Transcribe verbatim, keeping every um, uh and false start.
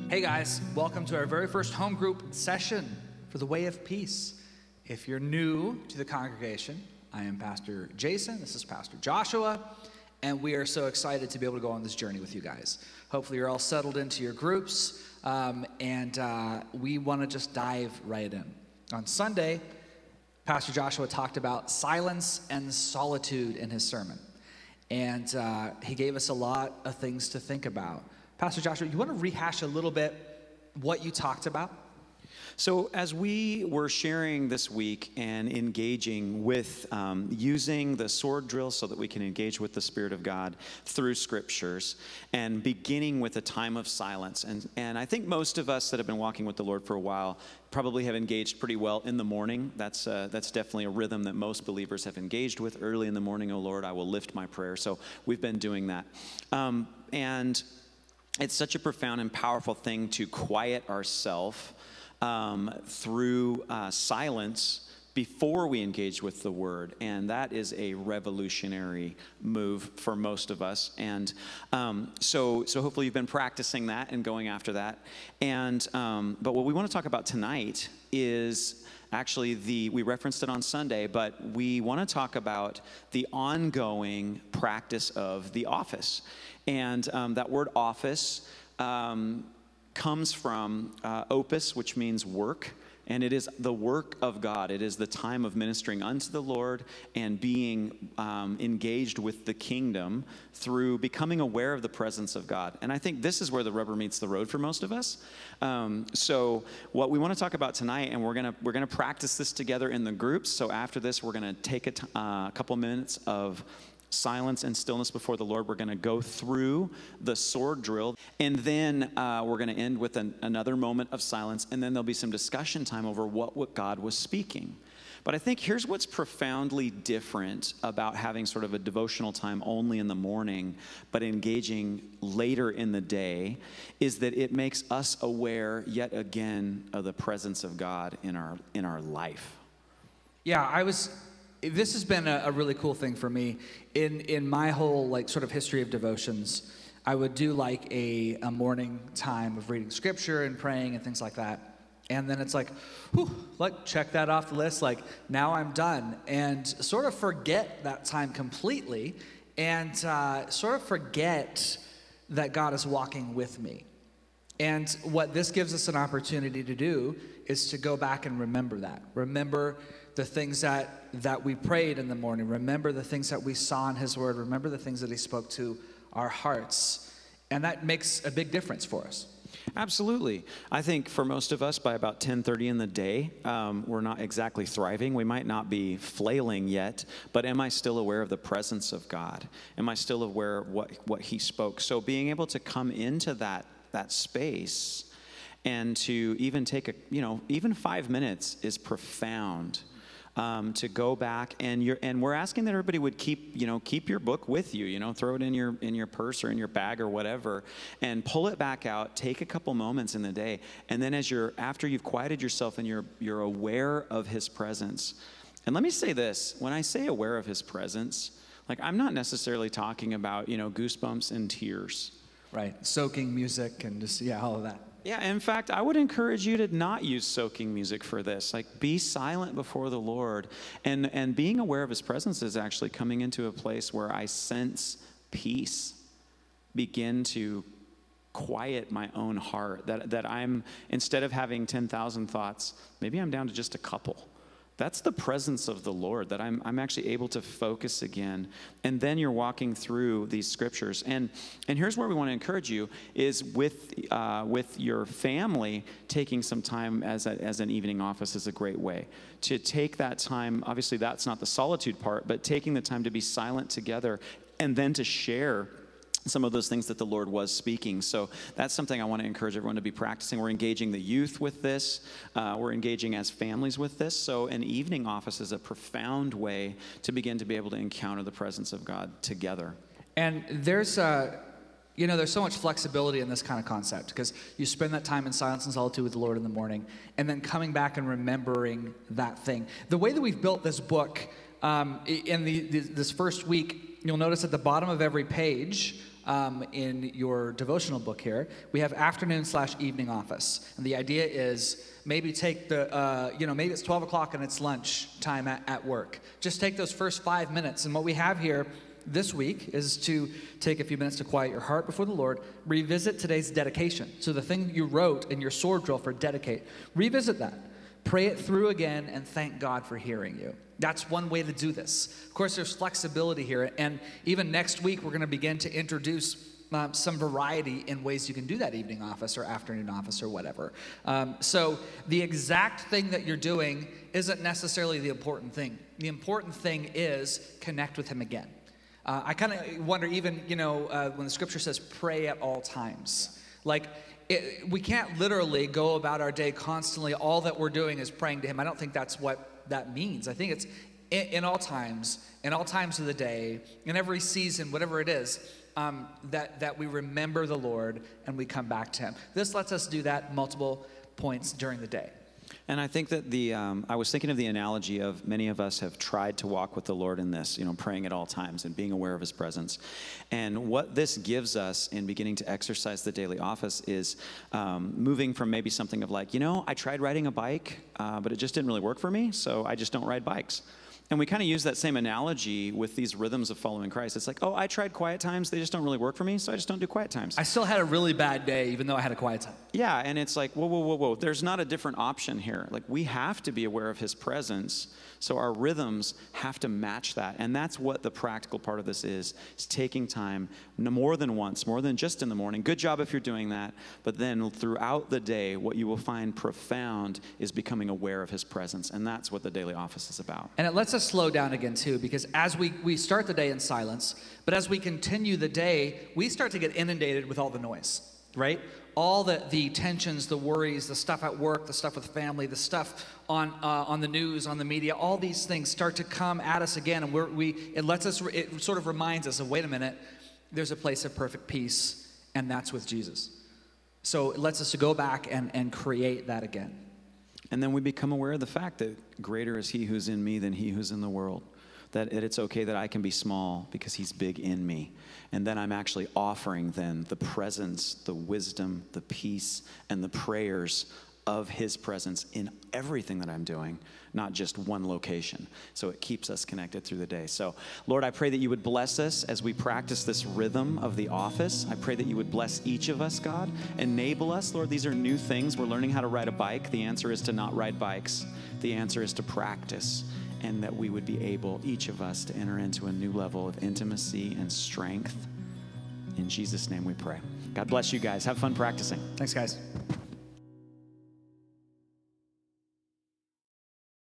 Hey guys, welcome to our very first home group session for the Way of Peace. If you're new to the congregation, I am Pastor Jason, this is Pastor Joshua, and we are so excited to be able to go on this journey with you guys. Hopefully you're all settled into your groups, um, and uh, we want to just dive right in. On Sunday, Pastor Joshua talked about silence and solitude in his sermon, and uh, he gave us a lot of things to think about. Pastor Joshua, you want to rehash a little bit what you talked about? So as we were sharing this week and engaging with um, using the sword drill so that we can engage with the Spirit of God through scriptures and beginning with a time of silence. And, and I think most of us that have been walking with the Lord for a while probably have engaged pretty well in the morning. That's, uh, that's definitely a rhythm that most believers have engaged with. Early in the morning, oh Lord, I will lift my prayer. So we've been doing that. Um, and it's such a profound and powerful thing to quiet ourselves um, through uh, silence before we engage with the Word, and that is a revolutionary move for most of us. And um, so, so hopefully you've been practicing that and going after that. And um, but what we want to talk about tonight is actually the we referenced it on Sunday, but we want to talk about the ongoing practice of the office. And um, that word office um, comes from uh, opus, which means work. And it is the work of God. It is the time of ministering unto the Lord and being um, engaged with the kingdom through becoming aware of the presence of God. And I think this is where the rubber meets the road for most of us. Um, so what we want to talk about tonight, and we're gonna we're gonna practice this together in the groups. So after this, we're gonna take a t- uh, couple minutes of silence and stillness before the Lord. We're going to go through the sword drill, and then uh, we're going to end with an, another moment of silence, and then there'll be some discussion time over what, what God was speaking. But I think here's what's profoundly different about having sort of a devotional time only in the morning, but engaging later in the day, is that it makes us aware yet again of the presence of God in our in our life. Yeah, I was... This has been a, a really cool thing for me. In in my whole like sort of history of devotions, I would do like a, a morning time of reading scripture and praying and things like that. And then it's like, whew, like check that off the list. Like now I'm done, and sort of forget that time completely, and uh, sort of forget that God is walking with me. And what this gives us an opportunity to do is to go back and remember that. Remember the things that, that we prayed in the morning. Remember the things that we saw in His Word. Remember the things that He spoke to our hearts. And that makes a big difference for us. Absolutely. I think for most of us, by about ten thirty in the day, um, we're not exactly thriving. We might not be flailing yet, but am I still aware of the presence of God? Am I still aware of what, what He spoke? So being able to come into that that space and to even take a, you know, even five minutes is profound. Um, to go back and you're and we're asking that everybody would keep you know keep your book with you, you know throw it in your in your purse or in your bag or whatever, and pull it back out. Take a couple moments in the day, and then as you're after you've quieted yourself and you're you're aware of His presence. And let me say this: when I say aware of His presence, like I'm not necessarily talking about you know goosebumps and tears, right? Soaking music and just yeah all of that. Yeah, in fact, I would encourage you to not use soaking music for this. Like, be silent before the Lord. And, and being aware of His presence is actually coming into a place where I sense peace begin to quiet my own heart. That, that I'm, instead of having ten thousand thoughts, maybe I'm down to just a couple. That's the presence of the Lord, that I'm I'm actually able to focus again. And then you're walking through these scriptures. And and here's where we want to encourage you is with uh, with your family, taking some time as a, as an evening office is a great way. To take that time, obviously that's not the solitude part, but taking the time to be silent together and then to share some of those things that the Lord was speaking. So that's something I want to encourage everyone to be practicing. We're engaging the youth with this. Uh, we're engaging as families with this. So an evening office is a profound way to begin to be able to encounter the presence of God together. And there's a, you know, there's so much flexibility in this kind of concept because you spend that time in silence and solitude with the Lord in the morning and then coming back and remembering that thing. The way that we've built this book, um, in the, the, this first week, you'll notice at the bottom of every page, um, in your devotional book here, we have afternoon slash evening office. And the idea is maybe take the, uh, you know, maybe it's twelve o'clock and it's lunch time at, at work. Just take those first five minutes. And what we have here this week is to take a few minutes to quiet your heart before the Lord, revisit today's dedication. So the thing you wrote in your sword drill for dedicate, revisit that. Pray it through again and thank God for hearing you. That's one way to do this. Of course, there's flexibility here. And even next week, we're going to begin to introduce um, some variety in ways you can do that evening office or afternoon office or whatever. Um, so the exact thing that you're doing isn't necessarily the important thing. The important thing is connect with him again. Uh, I kind of wonder even, you know, uh, when the scripture says pray at all times, like, It, we can't literally go about our day constantly. All that we're doing is praying to him. I don't think that's what that means. I think it's in, in all times, in all times of the day, in every season, whatever it is, um, that, that we remember the Lord and we come back to him. This lets us do that multiple points during the day. And I think that the, um, I was thinking of the analogy of many of us have tried to walk with the Lord in this, you know, praying at all times and being aware of his presence. And what this gives us in beginning to exercise the daily office is um, moving from maybe something of like, you know, I tried riding a bike, uh, but it just didn't really work for me, so I just don't ride bikes. And we kind of use that same analogy with these rhythms of following Christ. It's like, oh, I tried quiet times. They just don't really work for me, so I just don't do quiet times. I still had a really bad day, even though I had a quiet time. Yeah, and it's like, whoa, whoa, whoa, whoa. There's not a different option here. Like, we have to be aware of his presence, so our rhythms have to match that. And that's what the practical part of this is, is taking time more than once, more than just in the morning. Good job if you're doing that. But then throughout the day, what you will find profound is becoming aware of his presence. And that's what the daily office is about. And it lets us slow down again, too, because as we, we start the day in silence, but as we continue the day, we start to get inundated with all the noise, right? All the, the tensions, the worries, the stuff at work, the stuff with family, the stuff on uh, on the news, on the media, all these things start to come at us again, and we're, we it lets us, it sort of reminds us of, wait a minute, there's a place of perfect peace, and that's with Jesus. So it lets us to go back and, and create that again. And then we become aware of the fact that greater is he who's in me than he who's in the world. That it's okay that I can be small because he's big in me. And then I'm actually offering then the presence, the wisdom, the peace, and the prayers of his presence in everything that I'm doing, not just one location. So it keeps us connected through the day. So, Lord, I pray that you would bless us as we practice this rhythm of the office. I pray that you would bless each of us, God. Enable us, Lord. These are new things. We're learning how to ride a bike. The answer is to not ride bikes. The answer is to practice. And that we would be able, each of us, to enter into a new level of intimacy and strength. In Jesus' name we pray. God bless you guys. Have fun practicing. Thanks, guys.